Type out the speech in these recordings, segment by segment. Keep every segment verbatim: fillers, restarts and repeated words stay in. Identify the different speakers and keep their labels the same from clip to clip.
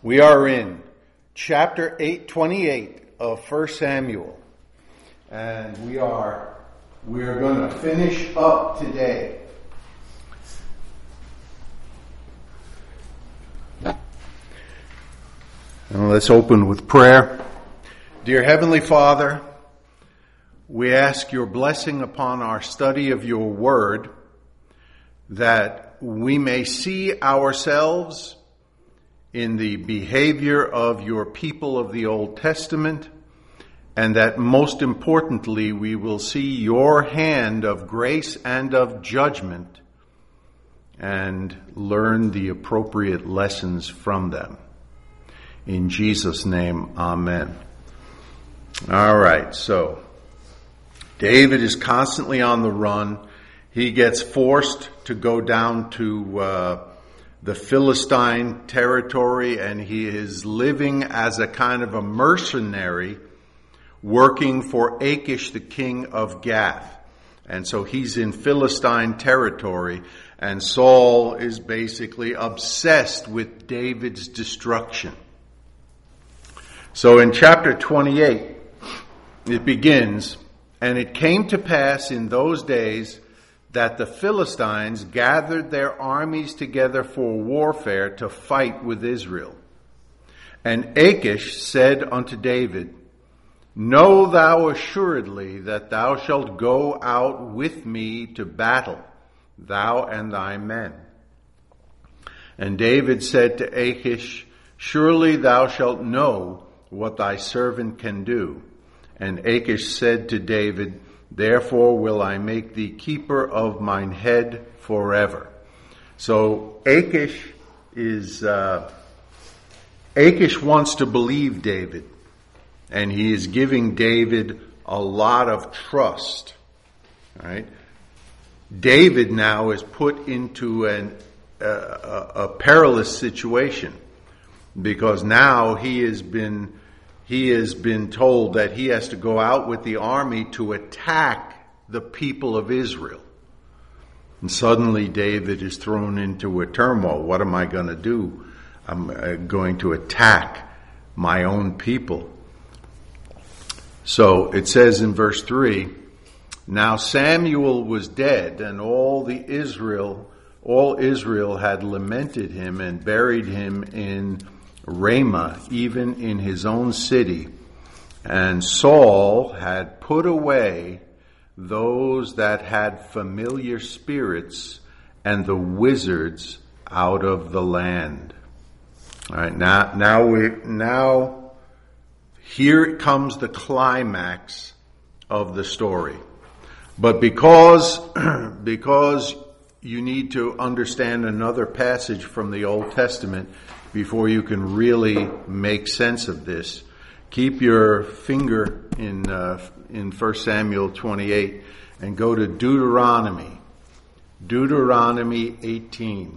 Speaker 1: We are in chapter eight twenty-eight of First Samuel, and we are we are going to finish up today. And let's open with prayer. Dear Heavenly Father, we ask your blessing upon our study of your word, that we may see ourselves in the behavior of your people of the Old Testament, and that most importantly we will see your hand of grace and of judgment and learn the appropriate lessons from them. In Jesus' name, amen. All right, so David is constantly on the run. He gets forced to go down to uh, the Philistine territory, and he is living as a kind of a mercenary working for Achish, the king of Gath. And so he's in Philistine territory, and Saul is basically obsessed with David's destruction. So in chapter twenty-eight, it begins, "And it came to pass in those days that the Philistines gathered their armies together for warfare to fight with Israel. And Achish said unto David, Know thou assuredly that thou shalt go out with me to battle, thou and thy men. And David said to Achish, Surely thou shalt know what thy servant can do. And Achish said to David, Therefore will I make thee keeper of mine head forever." So Achish is, uh, Achish wants to believe David, and he is giving David a lot of trust. All right? David now is put into an, uh, a, a perilous situation, because now he has been He has been told that he has to go out with the army to attack the people of Israel. And suddenly David is thrown into a turmoil. What am I going to do? I'm going to attack my own people. So it says in verse three, "Now Samuel was dead, and all the Israel, all Israel had lamented him and buried him in Ramah, even in his own city. And Saul had put away those that had familiar spirits and the wizards out of the land." All right, now, now we, now, here comes the climax of the story. But because, because you need to understand another passage from the Old Testament before you can really make sense of this, keep your finger in uh, in First Samuel twenty-eight and go to Deuteronomy. Deuteronomy eighteen.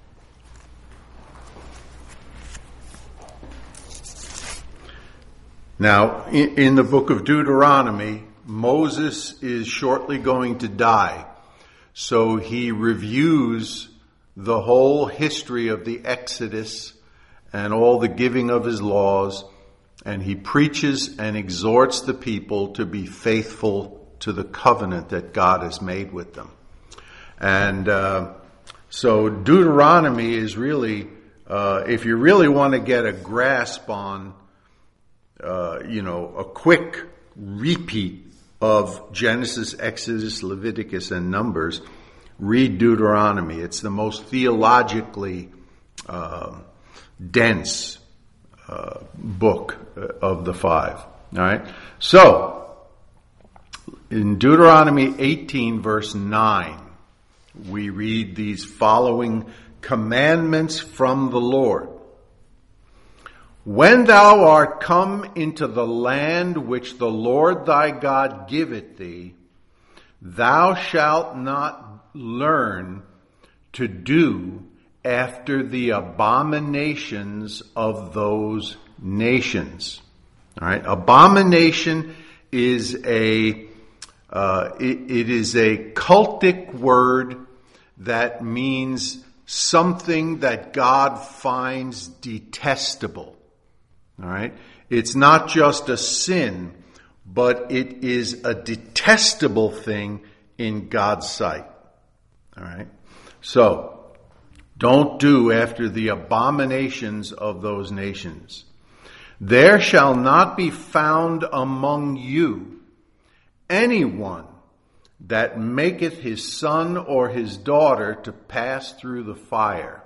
Speaker 1: Now, in, in the book of Deuteronomy, Moses is shortly going to die. So he reviews the whole history of the Exodus and all the giving of his laws, and he preaches and exhorts the people to be faithful to the covenant that God has made with them. And uh, so Deuteronomy is really, uh, if you really want to get a grasp on, uh, you know, a quick repeat of Genesis, Exodus, Leviticus, and Numbers, read Deuteronomy. It's the most theologically uh, dense uh, book of the five. All right. So, in Deuteronomy eighteen, verse nine, we read these following commandments from the Lord. "When thou art come into the land which the Lord thy God giveth thee, thou shalt not learn to do after the abominations of those nations." All right, abomination is a uh, it, it is a cultic word that means something that God finds detestable. All right? It's not just a sin, but it is a detestable thing in God's sight. All right? So, don't do after the abominations of those nations. There shall not be found among you anyone that maketh his son or his daughter to pass through the fire,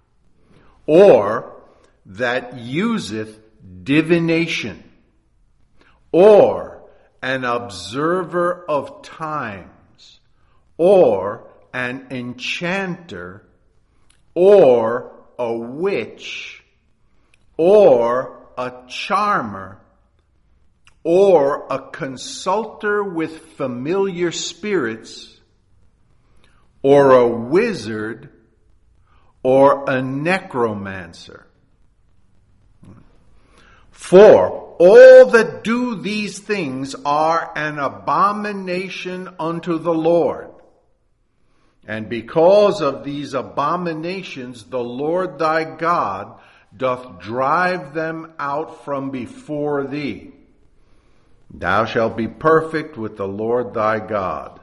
Speaker 1: or that useth divination, or an observer of times, or an enchanter, or a witch, or a charmer, or a consulter with familiar spirits, or a wizard, or a necromancer. For all that do these things are an abomination unto the Lord. And because of these abominations, the Lord thy God doth drive them out from before thee. Thou shalt be perfect with the Lord thy God.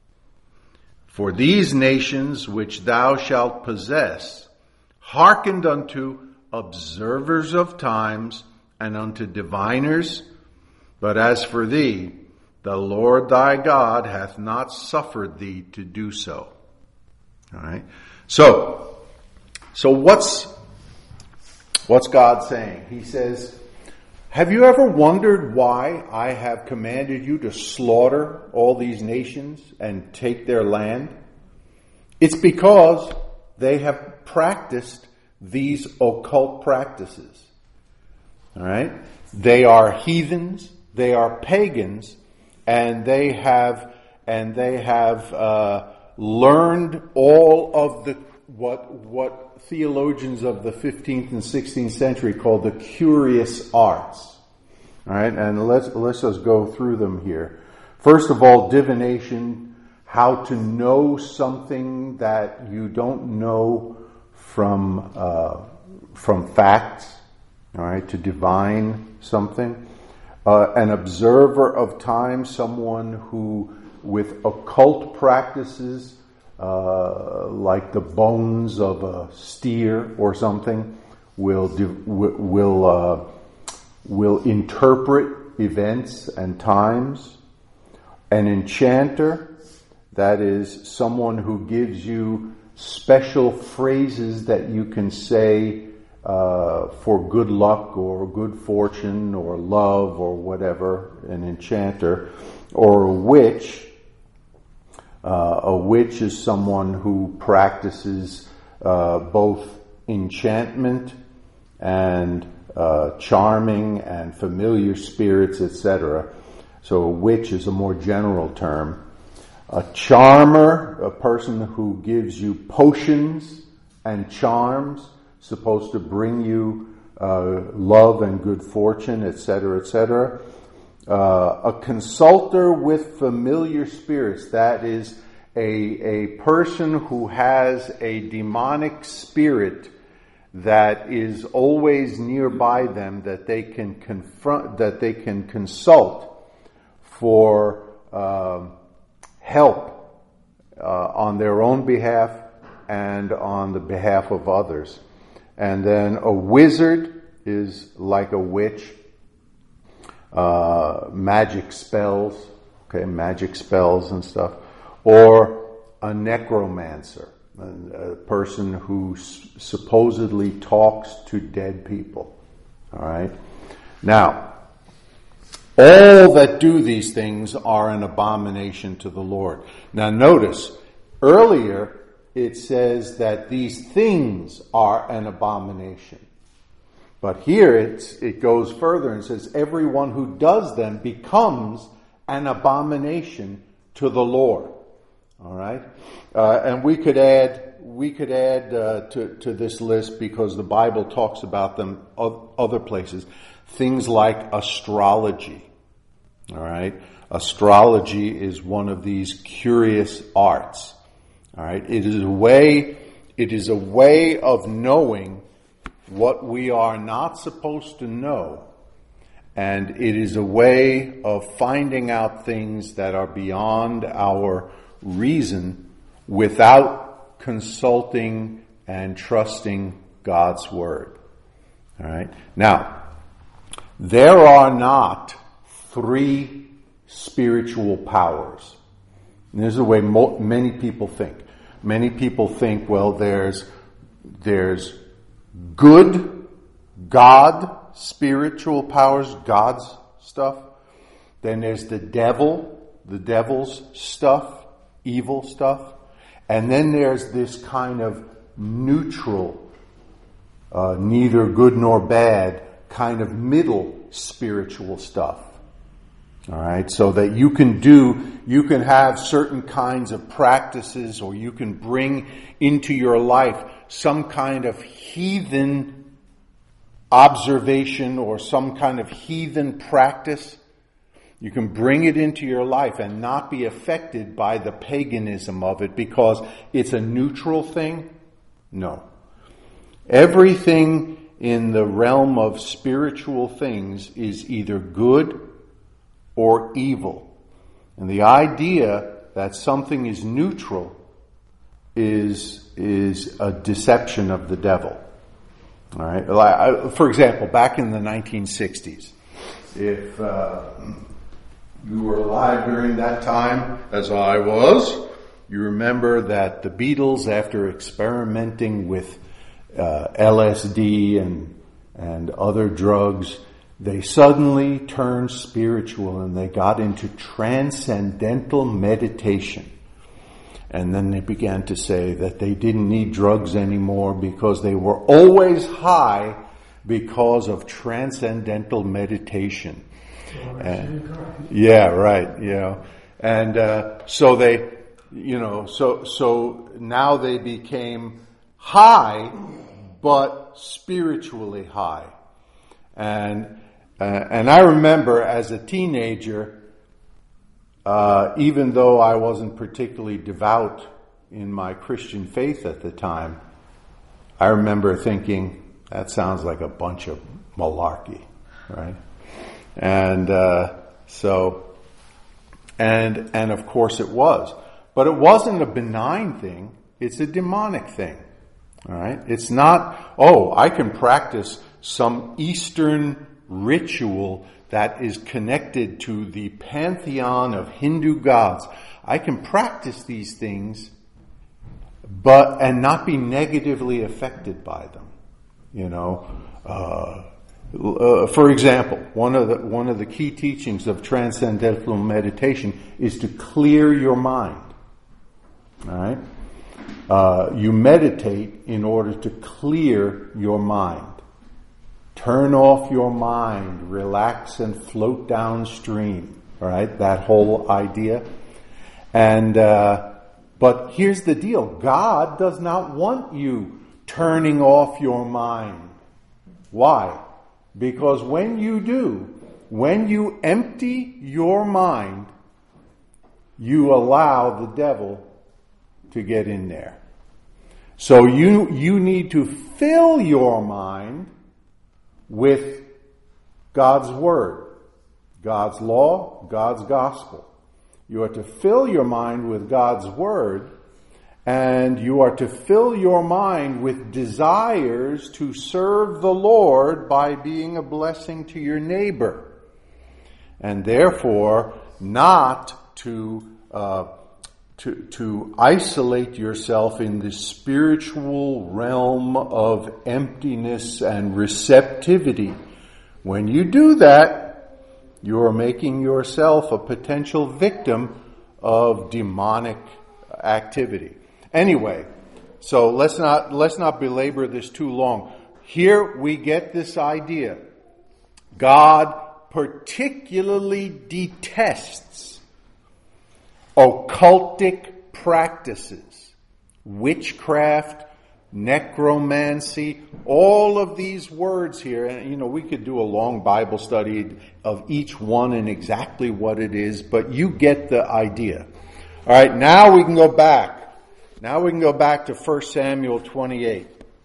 Speaker 1: For these nations which thou shalt possess hearkened unto observers of times and unto diviners, but as for thee, the Lord thy God hath not suffered thee to do so. All right. So, so what's what's God saying? He says, have you ever wondered why I have commanded you to slaughter all these nations and take their land? It's because they have practiced these occult practices. All right? They are heathens, they are pagans, and they have and they have uh, learned all of the what what theologians of the fifteenth and sixteenth century called the curious arts. All right, and let's let's just go through them here. First of all, divination, how to know something that you don't know from uh, from facts. All right, to divine something. Uh, an observer of time, someone who, with occult practices, uh, like the bones of a steer or something, will div- will uh, will interpret events and times. An enchanter, that is someone who gives you special phrases that you can say uh, for good luck or good fortune or love or whatever, an enchanter. Or a witch. Uh, a witch is someone who practices uh, both enchantment and uh, charming and familiar spirits, et cetera. So a witch is a more general term. A charmer, a person who gives you potions and charms, supposed to bring you uh, love and good fortune, et cetera, et cetera. Uh, a consulter with familiar spirits, that is a, a person who has a demonic spirit that is always nearby them, that they can confront, that they can consult for uh, help uh, on their own behalf and on the behalf of others. And then a wizard is like a witch. Uh, magic spells, okay, magic spells and stuff, or a necromancer, a, a person who s- supposedly talks to dead people. All right. Now, all that do these things are an abomination to the Lord. Now, notice earlier it says that these things are an abomination. But here it's, it goes further and says everyone who does them becomes an abomination to the Lord. All right, uh, and we could add we could add uh, to to this list, because the Bible talks about them other places. Things like astrology. All right, astrology is one of these curious arts. All right, it is a way It is a way of knowing what we are not supposed to know. And it is a way of finding out things that are beyond our reason without consulting and trusting God's Word. All right. Now, there are not three spiritual powers. And this is the way mo- many people think. Many people think, well, there's there's good God spiritual powers, God's stuff. Then there's the devil, the devil's stuff, evil stuff. And then there's this kind of neutral, uh, neither good nor bad, kind of middle spiritual stuff. All right, so that you can do, you can have certain kinds of practices, or you can bring into your life some kind of heathen observation or some kind of heathen practice. You can bring it into your life and not be affected by the paganism of it because it's a neutral thing. No. Everything in the realm of spiritual things is either good or evil. And the idea that something is neutral is, is a deception of the devil. All right. For example, back in the nineteen sixties, if uh, you were alive during that time, as I was, you remember that the Beatles, after experimenting with uh, L S D and and other drugs, they suddenly turned spiritual and they got into transcendental meditation. And then they began to say that they didn't need drugs anymore because they were always high because of transcendental meditation. And, yeah, right, you know. And uh, so they, you know, so so now they became high, but spiritually high. And uh, and I remember as a teenager, Uh, even though I wasn't particularly devout in my Christian faith at the time, I remember thinking, that sounds like a bunch of malarkey, right? And uh, so, and and of course it was. But it wasn't a benign thing, it's a demonic thing, all right? It's not, oh, I can practice some Eastern ritual that is connected to the pantheon of Hindu gods. I can practice these things, but and not be negatively affected by them. You know, uh, uh, for example, one of the one of the key teachings of transcendental meditation is to clear your mind. All right, uh, you meditate in order to clear your mind. Turn off your mind, relax and float downstream. All right, that whole idea. And uh, but here's the deal: God does not want you turning off your mind. Why? Because when you do, when you empty your mind, you allow the devil to get in there. So you you need to fill your mind with God's Word, God's law, God's gospel. You are to fill your mind with God's Word, and you are to fill your mind with desires to serve the Lord by being a blessing to your neighbor. And therefore, not to uh, to to isolate yourself in the spiritual realm of emptiness and receptivity. When you do that, you are making yourself a potential victim of demonic activity. Anyway, so let's not let's not belabor this too long. Here we get this idea. God particularly detests occultic practices, witchcraft, necromancy, all of these words here. And, you know, we could do a long Bible study of each one and exactly what it is, but you get the idea. All right, now we can go back Now we can go back to First Samuel twenty-eight.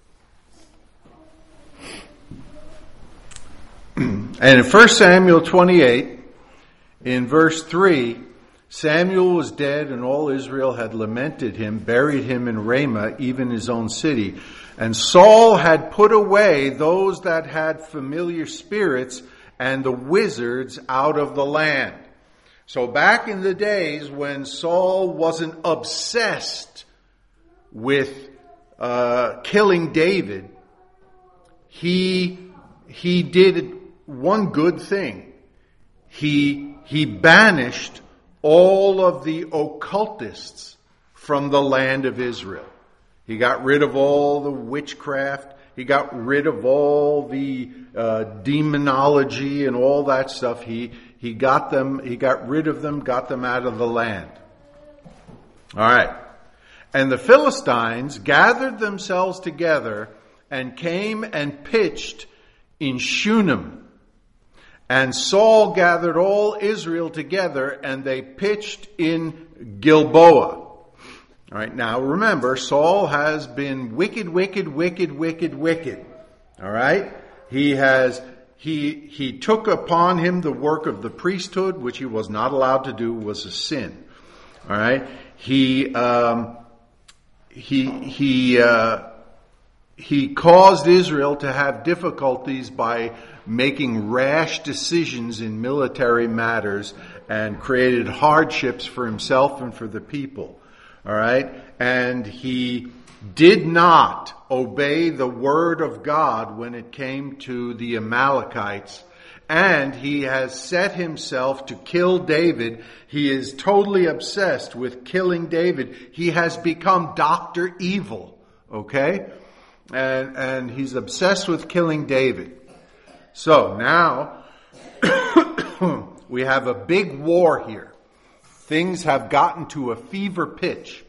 Speaker 1: And in First Samuel twenty-eight, in verse three, Samuel was dead and all Israel had lamented him, buried him in Ramah, even his own city. And Saul had put away those that had familiar spirits and the wizards out of the land. So back in the days when Saul wasn't obsessed with uh, killing David, he he did one good thing. He he banished all of the occultists from the land of Israel. He got rid of all the witchcraft. He got rid of all the uh, demonology and all that stuff. He he got them. He got rid of them. Got them out of the land. All right. And the Philistines gathered themselves together and came and pitched in Shunem. And Saul gathered all Israel together and they pitched in Gilboa. All right, now remember, Saul has been wicked, wicked, wicked, wicked, wicked. All right? He has, he, he took upon him the work of the priesthood, which he was not allowed to do, was a sin. All right? He, um, he, he, uh, he caused Israel to have difficulties by making rash decisions in military matters and created hardships for himself and for the people. All right? And he did not obey the word of God when it came to the Amalekites. And he has set himself to kill David. He is totally obsessed with killing David. He has become Doctor Evil. Okay? And, and he's obsessed with killing David. So now we have a big war here. Things have gotten to a fever pitch.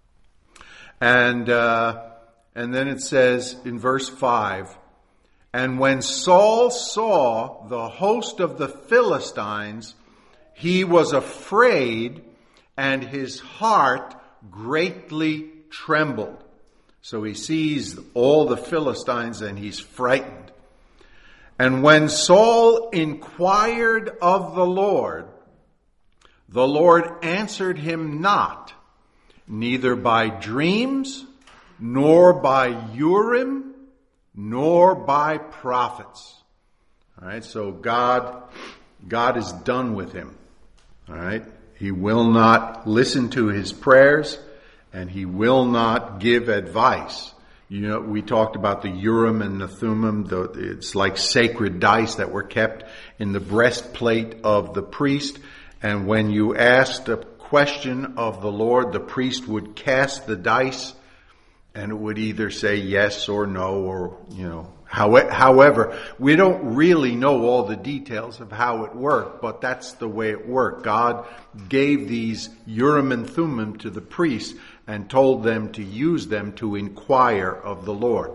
Speaker 1: And uh, and then it says in verse five, and when Saul saw the host of the Philistines, he was afraid and his heart greatly trembled. So he sees all the Philistines and he's frightened. And when Saul inquired of the Lord, the Lord answered him not, neither by dreams, nor by Urim, nor by prophets. All right, so God, God is done with him. All right, he will not listen to his prayers, and he will not give advice. You know, we talked about the Urim and the Thummim. The, it's like sacred dice that were kept in the breastplate of the priest. And when you asked a question of the Lord, the priest would cast the dice and it would either say yes or no, or, you know, how, however, we don't really know all the details of how it worked, but that's the way it worked. God gave these Urim and Thummim to the priests and told them to use them to inquire of the Lord.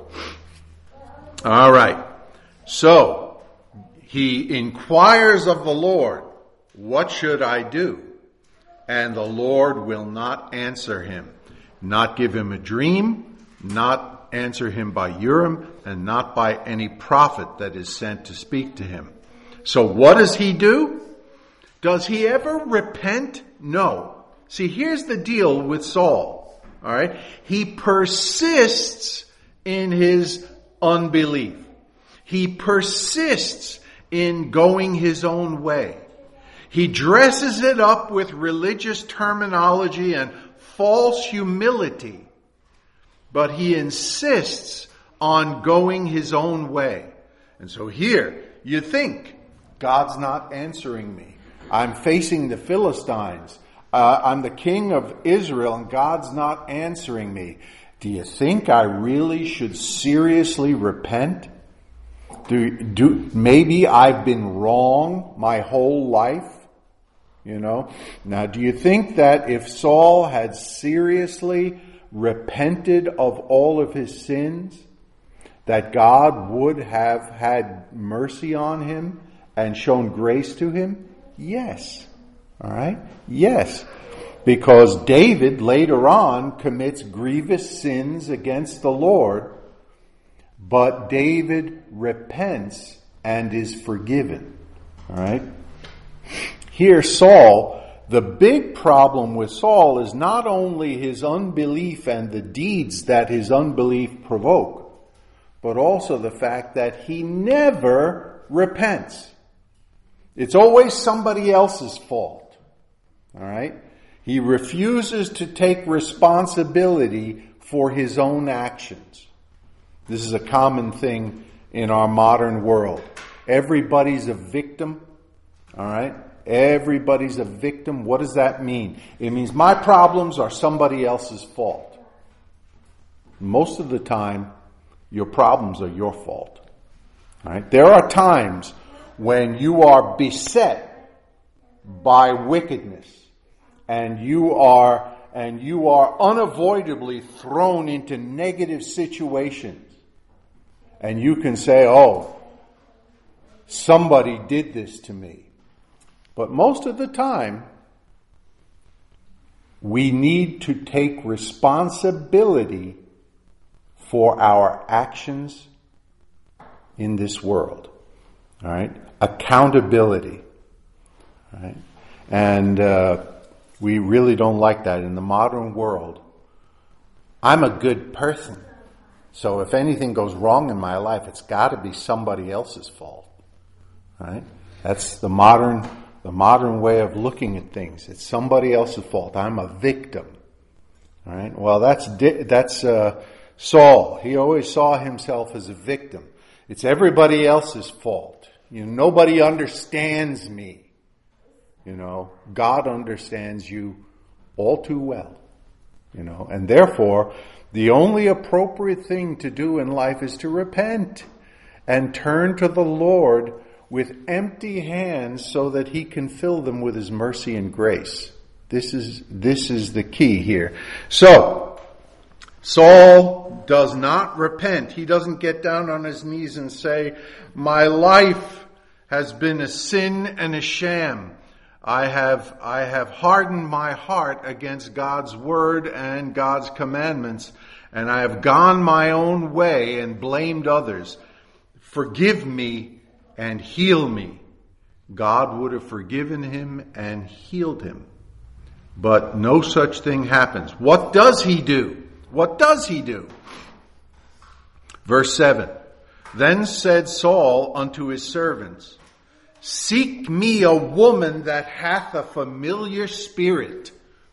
Speaker 1: All right. So, he inquires of the Lord, what should I do? And the Lord will not answer him, not give him a dream, not answer him by Urim, and not by any prophet that is sent to speak to him. So what does he do? Does he ever repent? No. See, here's the deal with Saul. All right. He persists in his unbelief. He persists in going his own way. He dresses it up with religious terminology and false humility, but he insists on going his own way. And so here, you think, God's not answering me. I'm facing the Philistines. Uh, I'm the king of Israel and God's not answering me. Do you think I really should seriously repent? Do, do, maybe I've been wrong my whole life? You know? Now, do you think that if Saul had seriously repented of all of his sins, that God would have had mercy on him and shown grace to him? Yes. All right? Yes. because David later on commits grievous sins against the Lord, but David repents and is forgiven. All right? Here, Saul, the big problem with Saul is not only his unbelief and the deeds that his unbelief provoke, but also the fact that he never repents. It's always somebody else's fault. All right? He refuses to take responsibility for his own actions. This is a common thing in our modern world. Everybody's a victim. All right? Everybody's a victim. What does that mean? It means my problems are somebody else's fault. Most of the time, your problems are your fault. All right? There are times when you are beset by wickedness and you are and you are unavoidably thrown into negative situations. And you can say, "Oh, somebody did this to me." But most of the time, we need to take responsibility for our actions in this world. All right? Accountability. All right? And uh, we really don't like that in the modern world. I'm a good person, so if anything goes wrong in my life, it's got to be somebody else's fault. All right? That's the modern the modern way of looking at things. It's somebody else's fault. I'm a victim. All right? Well, that's that's uh, Saul. He always saw himself as a victim. It's everybody else's fault. You know, nobody understands me. You know, God understands you all too well. You know, and therefore, the only appropriate thing to do in life is to repent and turn to the Lord with empty hands so that he can fill them with his mercy and grace. This is, this is the key here. So, Saul does not repent. He doesn't get down on his knees and say, "My life has been a sin and a sham. I have, I have hardened my heart against God's word and God's commandments, and I have gone my own way and blamed others. Forgive me and heal me." God would have forgiven him and healed him. But no such thing happens. What does he do? What does he do? Verse seven. Then said Saul unto his servants, "Seek me a woman that hath a familiar spirit,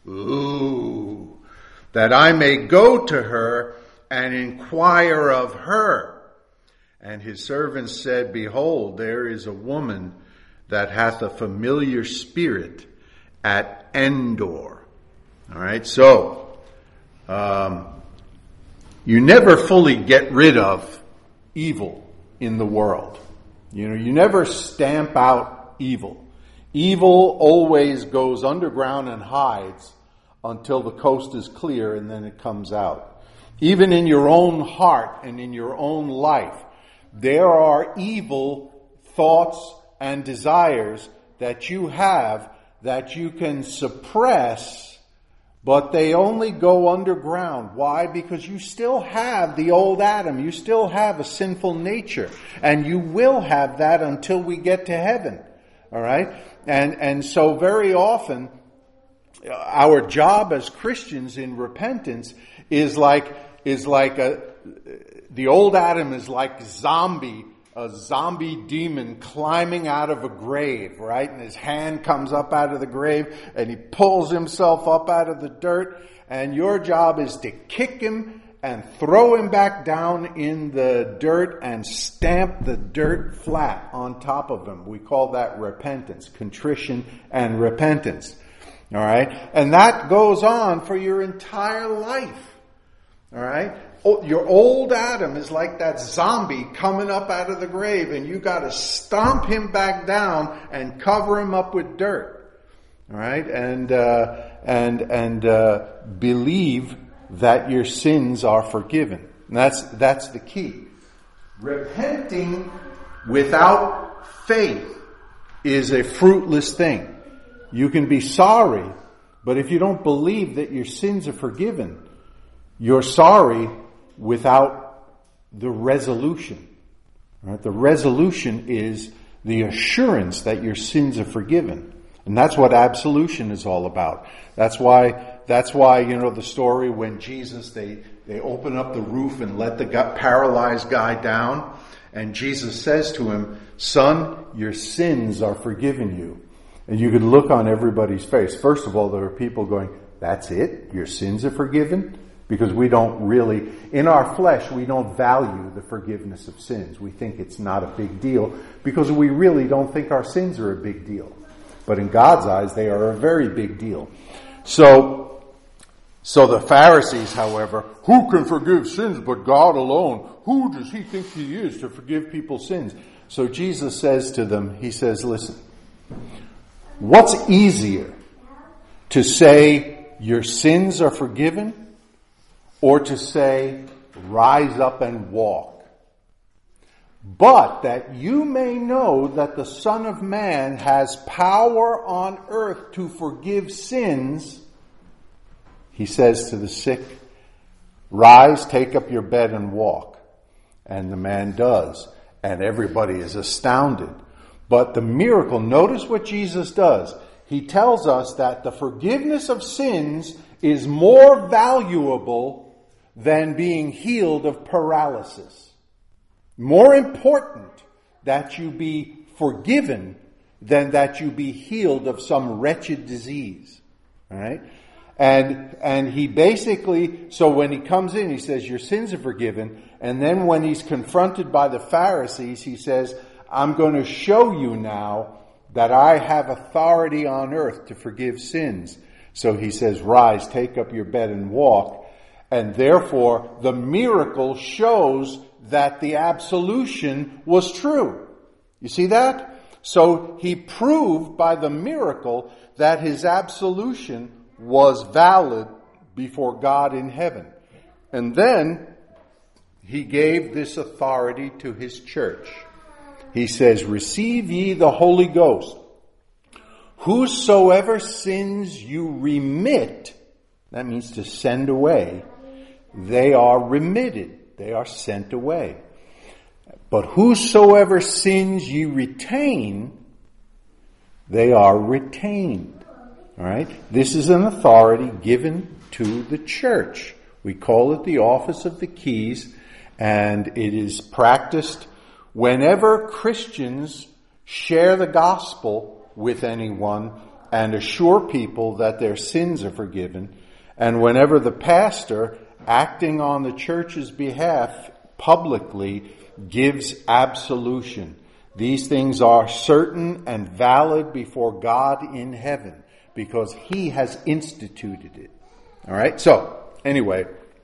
Speaker 1: ooh, that I may go to her and inquire of her." And his servants said, "Behold, there is a woman that hath a familiar spirit at Endor." All right, so um, you never fully get rid of evil in the world. You know, you never stamp out evil. Evil always goes underground and hides until the coast is clear, and then it comes out. Even in your own heart and in your own life, there are evil thoughts and desires that you have that you can suppress, but they only go underground. Why? Because you still have the old Adam. You still have a sinful nature. And you will have that until we get to heaven. All right? And, and so very often, our job as Christians in repentance is like, is like a, the old Adam is like zombie, a zombie demon climbing out of a grave, right? And his hand comes up out of the grave and he pulls himself up out of the dirt. And your job is to kick him and throw him back down in the dirt and stamp the dirt flat on top of him. We call that repentance, contrition and repentance. All right? And that goes on for your entire life. All right? Your old Adam is like that zombie coming up out of the grave, and you got to stomp him back down and cover him up with dirt. All right? And uh, and and uh, believe that your sins are forgiven. And that's that's the key. Repenting without faith is a fruitless thing. You can be sorry, But if you don't believe that your sins are forgiven, you're sorry without the resolution. Right? The resolution is the assurance that your sins are forgiven. And that's what absolution is all about. That's why, that's why, you know, the story when Jesus, they, they open up the roof and let the paralyzed guy down. And Jesus says to him, "Son, your sins are forgiven you." And you could look on everybody's face. First of all, there are people going, "That's it? Your sins are forgiven?" Because we don't really, in our flesh, we don't value the forgiveness of sins. We think it's not a big deal because we really don't think our sins are a big deal. But in God's eyes, they are a very big deal. So, so the Pharisees, however, who can forgive sins but God alone? Who does he think he is to forgive people's sins? So Jesus says to them, he says, listen, what's easier, to say your sins are forgiven or to say rise up and walk? But that you may know that the Son of Man has power on earth to forgive sins, he says to the sick, rise, take up your bed and walk. And the man does. And everybody is astounded. But the miracle, notice what Jesus does. He tells us that the forgiveness of sins is more valuable than being healed of paralysis. More important that you be forgiven than that you be healed of some wretched disease. All right? And, and he basically, so when he comes in, he says, your sins are forgiven. And then when he's confronted by the Pharisees, he says, I'm going to show you now that I have authority on earth to forgive sins. So he says, rise, take up your bed and walk. And therefore, the miracle shows that the absolution was true. You see that? So he proved by the miracle that his absolution was valid before God in heaven. And then he gave this authority to his church. He says, receive ye the Holy Ghost. Whosoever sins you remit, that means to send away, they are remitted. They are sent away. But whosoever sins you retain, they are retained. All right? This is an authority given to the church. We call it the office of the keys, and it is practiced whenever Christians share the gospel with anyone and assure people that their sins are forgiven, and whenever the pastor, acting on the church's behalf, publicly gives absolution. These things are certain and valid before God in heaven because he has instituted it. All right? So, anyway,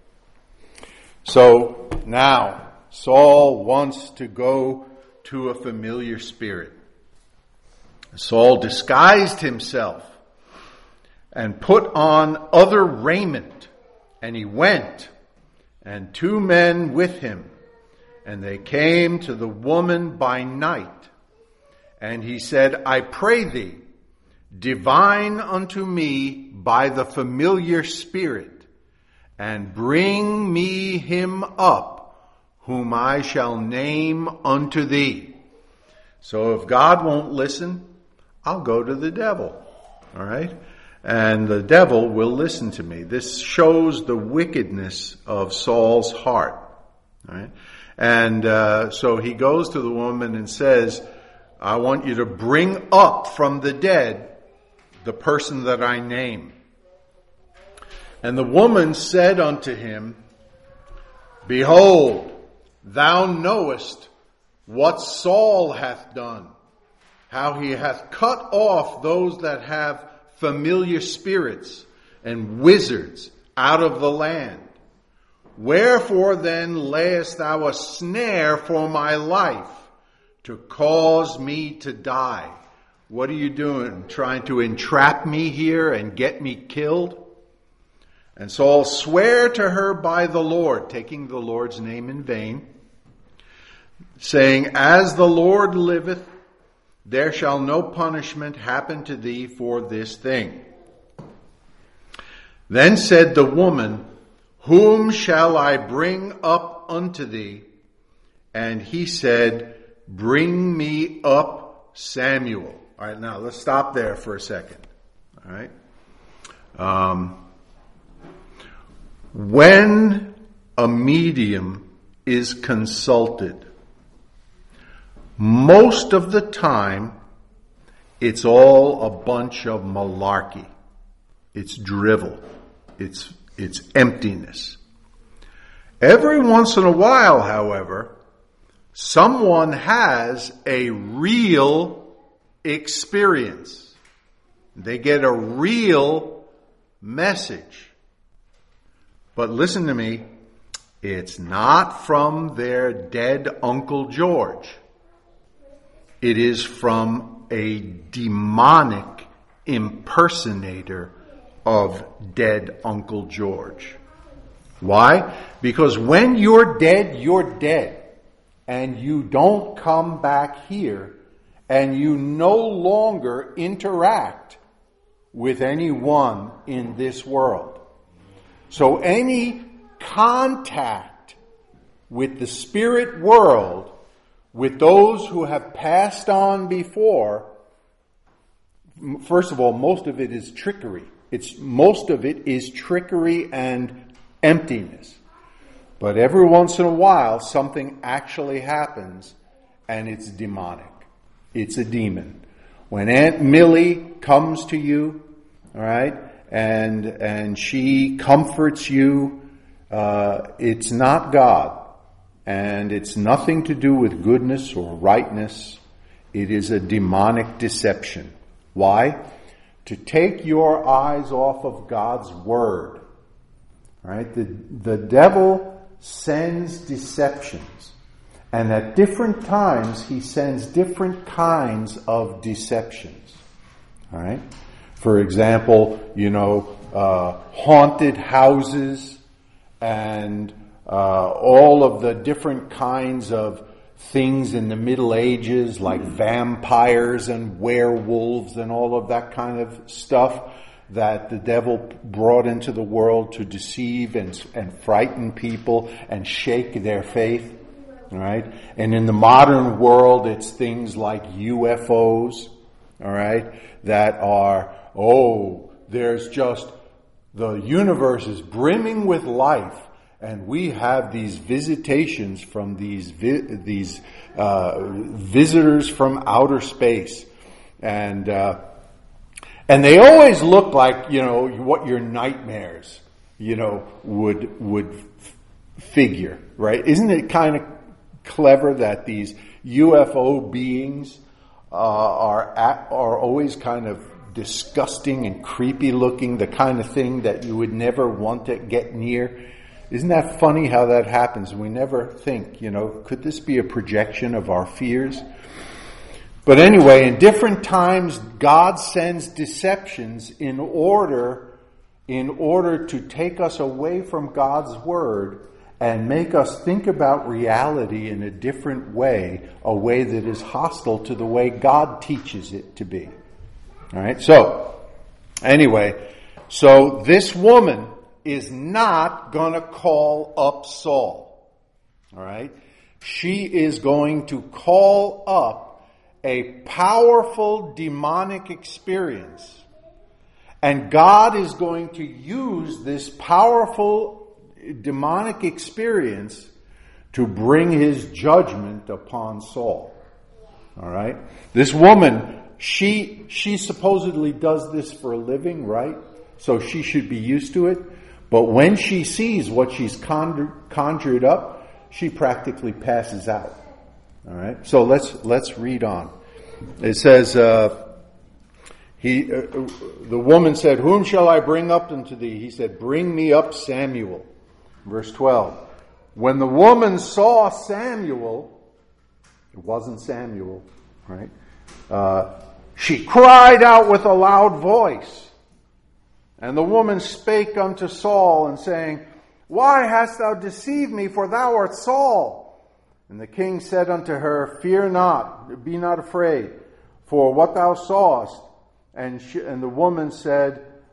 Speaker 1: so now Saul wants to go to a familiar spirit. Saul disguised himself and put on other raiment, and he went, and two men with him, and they came to the woman by night. And he said, I pray thee, divine unto me by the familiar spirit, and bring me him up, whom I shall name unto thee. So if God won't listen, I'll go to the devil. All right? And the devil will listen to me. This shows the wickedness of Saul's heart. All right? And uh, so he goes to the woman and says, I want you to bring up from the dead the person that I name. And the woman said unto him, Behold, thou knowest what Saul hath done, how he hath cut off those that have familiar spirits and wizards out of the land. Wherefore then layest thou a snare for my life, to cause me to die? What are you doing? Trying to entrap me here and get me killed? And Saul sware to her by the Lord, taking the Lord's name in vain, saying, As the Lord liveth, there shall no punishment happen to thee for this thing. Then said the woman, Whom shall I bring up unto thee? And he said, Bring me up Samuel. All right, now let's stop there for a second. All right. Um, when a medium is consulted, most of the time, it's all a bunch of malarkey. It's drivel. It's, it's emptiness. Every once in a while, however, someone has a real experience. They get a real message. But listen to me, it's not from their dead Uncle George. It is from a demonic impersonator of dead Uncle George. Why? Because when you're dead, you're dead. And you don't come back here, and you no longer interact with anyone in this world. So any contact with the spirit world, with those who have passed on before, first of all, most of it is trickery. It's most of it is trickery and emptiness. But every once in a while, something actually happens, and it's demonic. It's a demon. When Aunt Millie comes to you, all right, and and she comforts you, uh, it's not God, and it's nothing to do with goodness or rightness. It is a demonic deception. Why? To take your eyes off of God's word. All right, the the devil sends deceptions. And at different times, he sends different kinds of deceptions. All right? For example, you know, uh, haunted houses and uh, all of the different kinds of things in the Middle Ages, like vampires and werewolves and all of that kind of stuff that the devil brought into the world to deceive and, and frighten people and shake their faith. All right? And in the modern world, it's things like U F Os, all right, that are, oh, there's just, the universe is brimming with life, and we have these visitations from these vi- these uh, visitors from outer space. And uh, and they always look like, you know, what your nightmares, you know, would would f- figure, right? Isn't it kind of clever that these U F O beings uh, are at, are always kind of disgusting and creepy looking, the kind of thing that you would never want to get near? Isn't that funny how that happens? We never think, you know, could this be a projection of our fears? But anyway, in different times, God sends deceptions in order, in order to take us away from God's word and make us think about reality in a different way, a way that is hostile to the way God teaches it to be. All right. So, anyway, so this woman is not going to call up Saul. All right. She is going to call up a powerful demonic experience. And God is going to use this powerful demonic experience to bring his judgment upon Saul. All right? This woman, she she supposedly does this for a living, right? So she should be used to it. But when she sees what she's conjured, conjured up, she practically passes out. All right? So let's let's read on. It says, uh, he, uh, the woman said, "Whom shall I bring up unto thee?" He said, "Bring me up Samuel." Verse twelve. When the woman saw Samuel, it wasn't Samuel, right? Uh, she cried out with a loud voice. And the woman spake unto Saul, and saying, Why hast thou deceived me? For thou art Saul. And the king said unto her, Fear not, be not afraid, for what thou sawest. And she, and the woman said,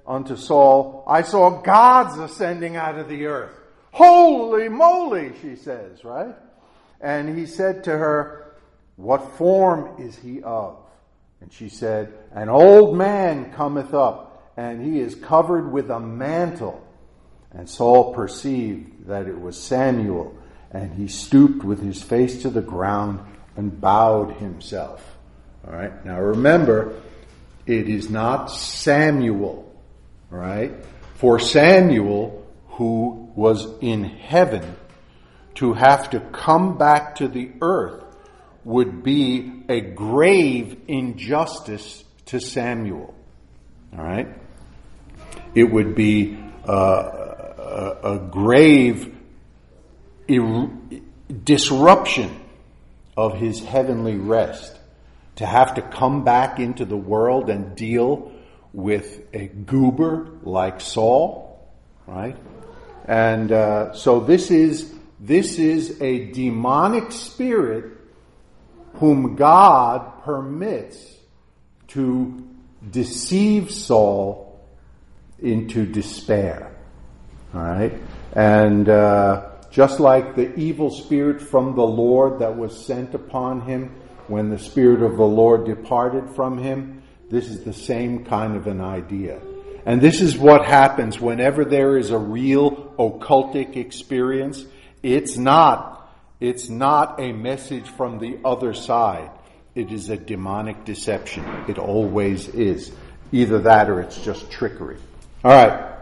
Speaker 1: unto Saul, I saw gods ascending out of the earth. Holy moly, she says, right? And he said to her, what form is he of? And she said, an old man cometh up, and he is covered with a mantle. And Saul perceived that it was Samuel, and he stooped with his face to the ground and bowed himself. All right. Now remember, it is not Samuel, all right? For Samuel, who was in heaven, to have to come back to the earth would be a grave injustice to Samuel. All right? It would be uh, a, a grave ir- disruption of his heavenly rest to have to come back into the world and deal with a goober like Saul, right? And uh, so this is this is a demonic spirit whom God permits to deceive Saul into despair. All right? And uh, just like the evil spirit from the Lord that was sent upon him when the Spirit of the Lord departed from him, this is the same kind of an idea. And this is what happens whenever there is a real occultic experience. It's not, it's not a message from the other side. It is a demonic deception. It always is. Either that or it's just trickery. All right.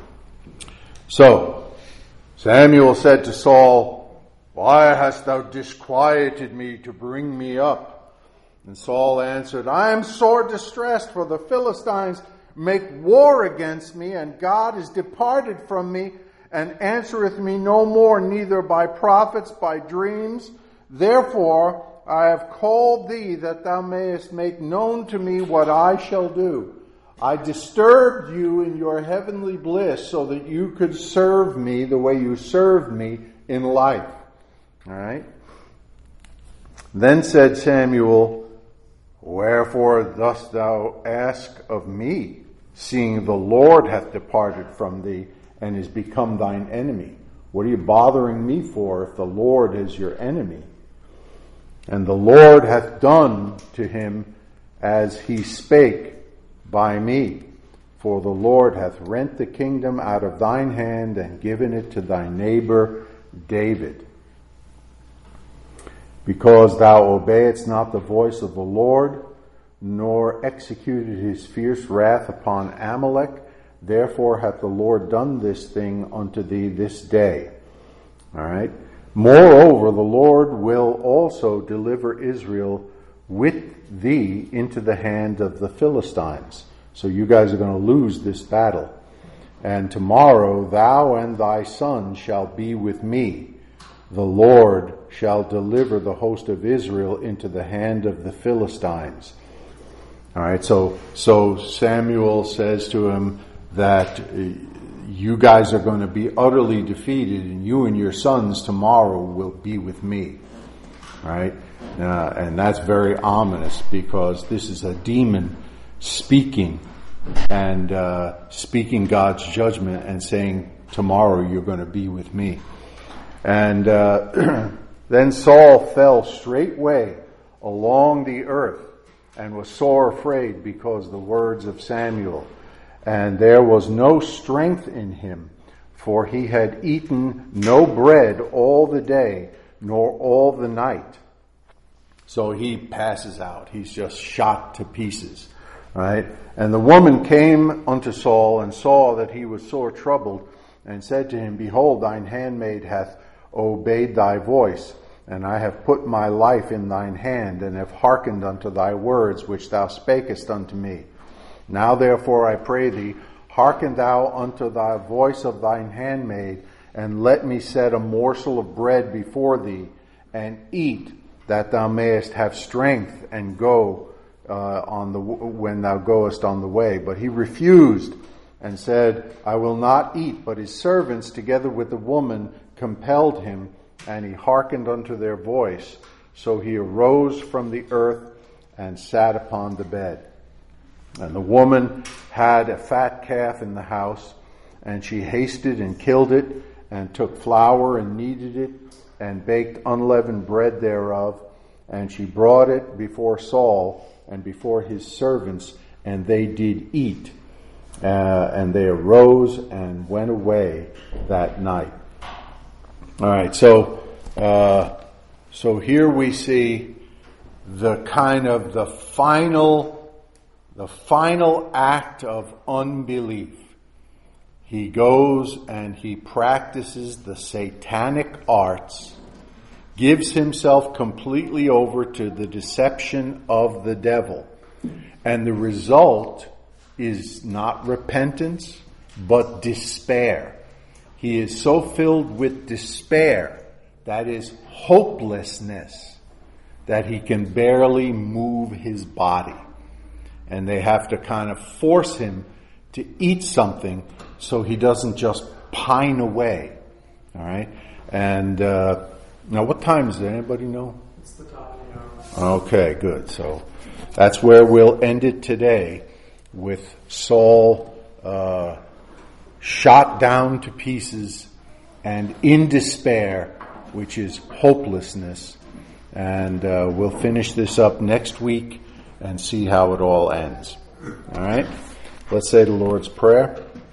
Speaker 1: So, Samuel said to Saul, why hast thou disquieted me to bring me up? And Saul answered, I am sore distressed, for the Philistines make war against me, and God is departed from me, and answereth me no more, neither by prophets, by dreams. Therefore I have called thee, that thou mayest make known to me what I shall do. I disturbed you in your heavenly bliss, so that you could serve me the way you served me in life. All right. Then said Samuel, wherefore dost thou ask of me, seeing the Lord hath departed from thee, and is become thine enemy? What are you bothering me for, if the Lord is your enemy? And the Lord hath done to him as he spake by me. For the Lord hath rent the kingdom out of thine hand, and given it to thy neighbor David. Because thou obeyedst not the voice of the Lord, nor executed his fierce wrath upon Amalek, therefore hath the Lord done this thing unto thee this day. All right. Moreover, the Lord will also deliver Israel with thee into the hand of the Philistines. So you guys are going to lose this battle. And tomorrow thou and thy son shall be with me. The Lord shall deliver the host of Israel into the hand of the Philistines. All right, so so Samuel says to him that you guys are going to be utterly defeated, and you and your sons tomorrow will be with me. All right, uh, and that's very ominous, because this is a demon speaking and uh, speaking God's judgment and saying, tomorrow you're going to be with me. And uh, then Saul fell straightway along the earth, and was sore afraid because of the words of Samuel. And there was no strength in him, for he had eaten no bread all the day, nor all the night. So he passes out. He's just shot to pieces. Right? And the woman came unto Saul, and saw that he was sore troubled, and said to him, behold, thine handmaid hath obeyed thy voice, and I have put my life in thine hand, and have hearkened unto thy words which thou spakest unto me. Now therefore I pray thee, hearken thou unto thy voice of thine handmaid, and let me set a morsel of bread before thee, and eat, that thou mayest have strength, and go uh, on the when thou goest on the way. But he refused, and said, I will not eat. But his servants, together with the woman, compelled him, and he hearkened unto their voice. So he arose from the earth and sat upon the bed. And the woman had a fat calf in the house, and she hasted and killed it, and took flour and kneaded it, and baked unleavened bread thereof, and she brought it before Saul and before his servants, and they did eat. Uh, and they arose and went away that night. All right, so uh, so here we see the kind of the final, the final act of unbelief. He goes and he practices the satanic arts, gives himself completely over to the deception of the devil, and the result is not repentance, but despair. He is so filled with despair, that is hopelessness, that he can barely move his body. And they have to kind of force him to eat something so he doesn't just pine away. All right? And uh, now what time is it? Anybody know?
Speaker 2: It's the top of the hour.
Speaker 1: Okay, good. So that's where we'll end it today, with Saul uh, shot down to pieces and in despair, which is hopelessness. And uh, we'll finish this up next week and see how it all ends. All right? Let's say the Lord's Prayer.